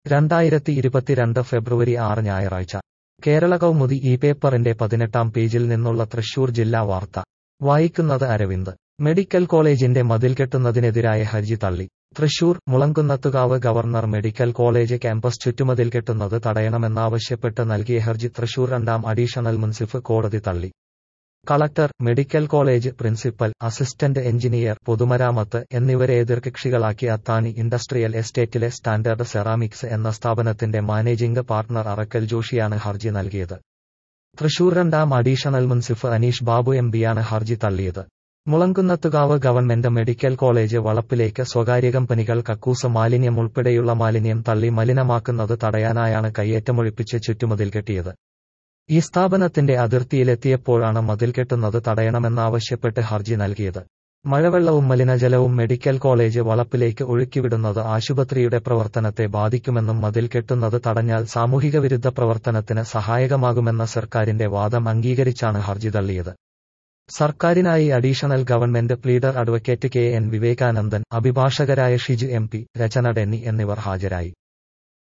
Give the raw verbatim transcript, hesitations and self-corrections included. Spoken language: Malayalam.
രണ്ടായിരത്തി ഇരുപത്തിരണ്ട് ഫെബ്രുവരി ആറ് ഞായറാഴ്ച കേരള കൗമുദി ഈ പേപ്പറിന്റെ പതിനെട്ടാം പേജിൽ നിന്നുള്ള തൃശൂർ ജില്ലാ വാർത്ത വായിക്കുന്നത് അരവിന്ദ്. മെഡിക്കൽ കോളേജിന്റെ മതിൽ കെട്ടുന്നതിനെതിരായ ഹർജി തള്ളി. Thrissur Mulankunnathukavu governor medical college campus ചുറ്റുമതിൽ കെട്ടുന്നത് തടയണമെന്നാവശ്യപ്പെട്ട് നൽകിയ ഹർജി തൃശൂർ രണ്ടാം അഡീഷണൽ മുൻസിഫ് കോടതി തള്ളി. Collector, medical college principal, assistant engineer, പൊതുമരാമത്ത് എന്നിവരെ എതിർകക്ഷികളാക്കി അത്താണി ഇൻഡസ്ട്രിയൽ എസ്റ്റേറ്റിലെ സ്റ്റാൻഡേർഡ് സെറാമിക്സ് എന്ന സ്ഥാപനത്തിന്റെ മാനേജിംഗ് പാർട്ണർ അറക്കൽ ജോഷിയാണ് ഹർജി നൽകിയത്. തൃശൂർ രണ്ടാം അഡീഷണൽ മുൻസിഫ് അനീഷ് ബാബു എം പിയാണ് ഹർജി തള്ളിയത്. മുളങ്കുന്നത്തുകാവ് ഗവൺമെന്റ് മെഡിക്കൽ കോളേജ് വളപ്പിലേക്ക് സ്വകാര്യ കമ്പനികൾ കക്കൂസ് മാലിന്യം ഉൾപ്പെടെയുള്ള മാലിന്യം തള്ളി മലിനമാക്കുന്നത് തടയാനായാണ് കയ്യേറ്റമൊഴിപ്പിച്ച് ചുറ്റുമതിൽ കെട്ടിയത്. ഈ സ്ഥാപനത്തിന്റെ അതിർത്തിയിലെത്തിയപ്പോഴാണ് മതിൽ കെട്ടുന്നത് തടയണമെന്നാവശ്യപ്പെട്ട് ഹർജി നൽകിയത്. മഴവെള്ളവും മലിനജലവും മെഡിക്കൽ കോളേജ് വളപ്പിലേക്ക് ഒഴുക്കിവിടുന്നത് ആശുപത്രിയുടെ പ്രവർത്തനത്തെ ബാധിക്കുമെന്നും മതിൽ കെട്ടുന്നത് തടഞ്ഞാൽ സാമൂഹിക വിരുദ്ധ പ്രവർത്തനത്തിന് സഹായകമാകുമെന്ന സർക്കാരിന്റെ വാദം അംഗീകരിച്ചാണ് ഹർജി തള്ളിയത്. സർക്കാരിനായി additional government pleader advocate K N Vivekanandan, അഭിഭാഷകരായ ഷിജു എം പി, രചന ഡെന്നി എന്നിവർ ഹാജരായി.